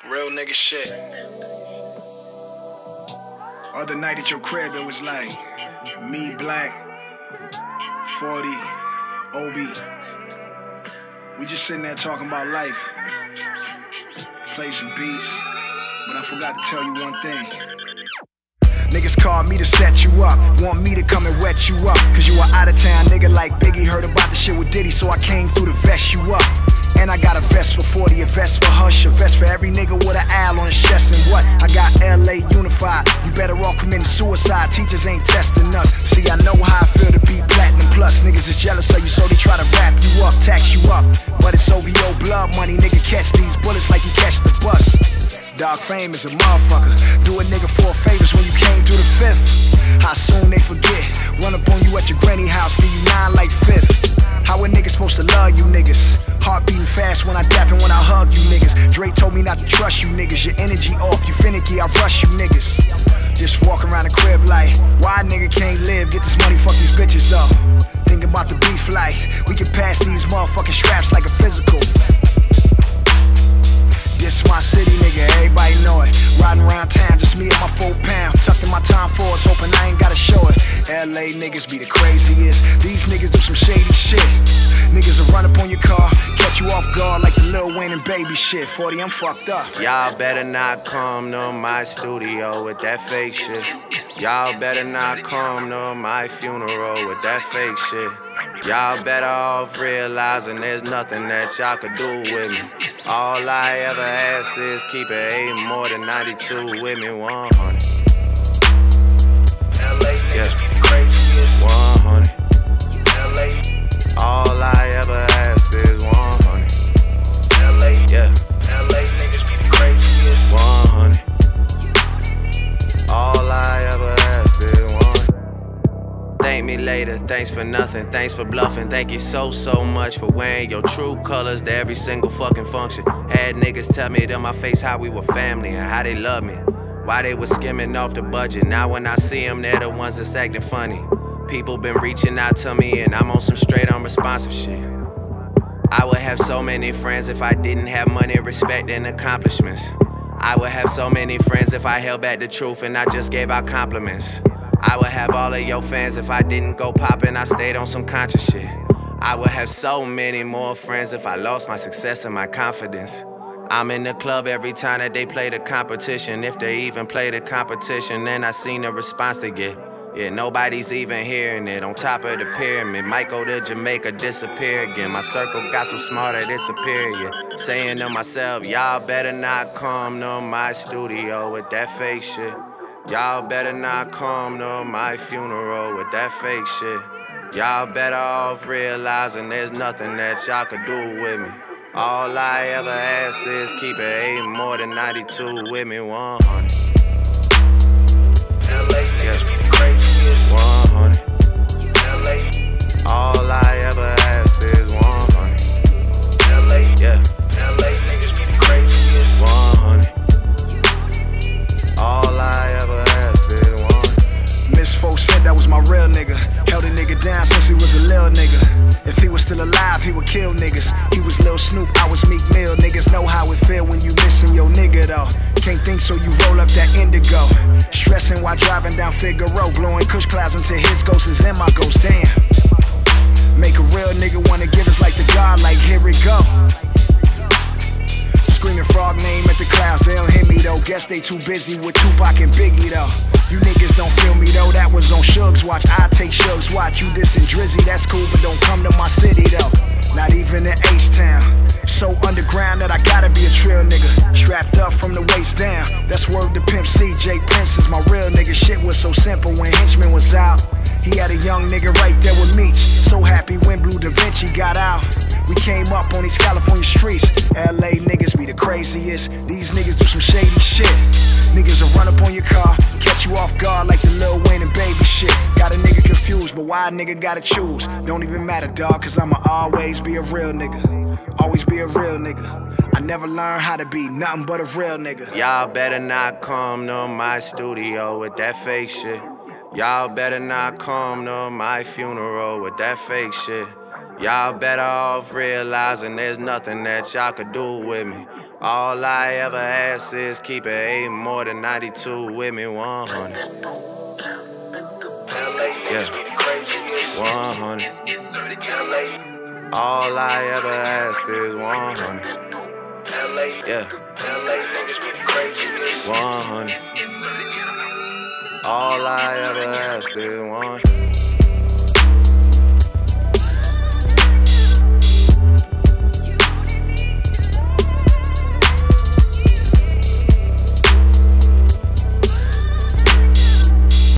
Real nigga shit. Other night at your crib, it was like me, Black, 40, Obi. We just sitting there talking about life. Play some beats, but I forgot to tell you one thing. Niggas called me to set you up, want me to come and wet you up, cause you a out of town nigga like Biggie. Heard about the shit with Diddy, so I came through to vest you up. And I got a vest for 40, a vest for Hush, a vest for every nigga with an owl on his chest. And what? I got LA unified. You better all committing suicide. Teachers ain't testing us. See, I know how I feel to be platinum plus. Niggas is jealous of you, so they try to wrap you up, tax you up. But it's OVO blood money, nigga. Catch these bullets like you catch the bus. Dog fame is a motherfucker. Do a nigga 4 favors when you came through the 5th. How soon they forget? Run up on you at your granny house, give you 9 like 5th. How a nigga supposed to love you niggas? Heart beating fast when I dap and when I hug you niggas. Dre told me not to trust you niggas. Your energy off, you finicky, I rush you niggas. Just walk around the crib like, why a nigga can't live? Get this money, fuck these bitches though. Thinking about the beef like, we can pass these motherfucking straps like a physical. This my city, nigga, everybody know it. Riding around town, just me and my 4 pound. Tucked in my time force, hoping I ain't gotta show it. LA niggas be the craziest. These niggas do some shady shit. Niggas will run up on your car, catch you off guard like the Lil Wayne and Baby shit. 40, I'm fucked up. Y'all better not come to my studio with that fake shit. Y'all better not come to my funeral with that fake shit. Y'all better off realizing there's nothing that y'all could do with me. All I ever ask is keep it 8 more than 92 with me, 100. Yeah, 100. All I ever ask is 100. Yeah, 100. All I ever ask is 100. Thank me later, thanks for nothing, thanks for bluffing. Thank you so much for wearing your true colors to every single fucking function. Had niggas tell me to my face how we were family and how they love me, why they was skimming off the budget. Now when I see them, they're the ones that's acting funny. People been reaching out to me and I'm on some straight unresponsive shit. I would have so many friends if I didn't have money, respect, and accomplishments. I would have so many friends if I held back the truth and I just gave out compliments. I would have all of your fans if I didn't go poppin', I stayed on some conscious shit. I would have so many more friends if I lost my success and my confidence. I'm in the club every time that they play the competition. If they even play the competition, then I seen the response they get. Yeah, nobody's even hearing it. On top of the pyramid, might go to Jamaica, disappear again. My circle got so smart that it's superior. Saying to myself, y'all better not come to my studio with that fake shit. Y'all better not come to my funeral with that fake shit. Y'all better off realizing there's nothing that y'all could do with me. All I ever ask is keep it 8 more than 92 with me, 100. Yeah, 100. All I ever ask is 100. Yeah, 100. All I ever ask is 100. Miss 4 Cent, that was my real nigga. Held a nigga down since he was a lil nigga. If he was still alive, he would kill niggas. He was Lil Snoop, I was Meek Mill. Niggas know how it feel when you missing your nigga though. Can't think so you roll up that indigo. Stressing while driving down Figaro. Blowing kush clouds until his ghost is in my ghost, damn. Make a real nigga wanna give us like the God, like here we go. Screaming frog name at the clouds, they don't hear me though. Guess they too busy with Tupac and Biggie though. You niggas don't feel me though, that was on Shug's watch. I take Shug's watch, you dissing Drizzy, that's cool, but don't come to my city though. Not even in H-Town. So underground that I gotta be a trill nigga. Strapped up from the waist down, that's word to Pimp C. J Prince is my real nigga. Shit was so simple when Henchman was out. He had a young nigga right there with Meech. So happy when Blue Da Vinci got out. We came up on these California streets. LA niggas be the craziest. These niggas do some shady shit. Niggas will run up on your car, catch you off guard like the Lil Wayne and Baby shit. Got a nigga confused, but why a nigga gotta choose? Don't even matter, dog, cause I'ma always be a real nigga. Always be a real nigga. I never learned how to be nothing but a real nigga. Y'all better not come to my studio with that fake shit. Y'all better not come to my funeral with that fake shit. Y'all better off realizing there's nothing that y'all could do with me. All I ever ask is keep it 8 more than 92 with me 100. Yeah, 100. All I ever asked is 100. Yeah, 100. All I ever asked is 100.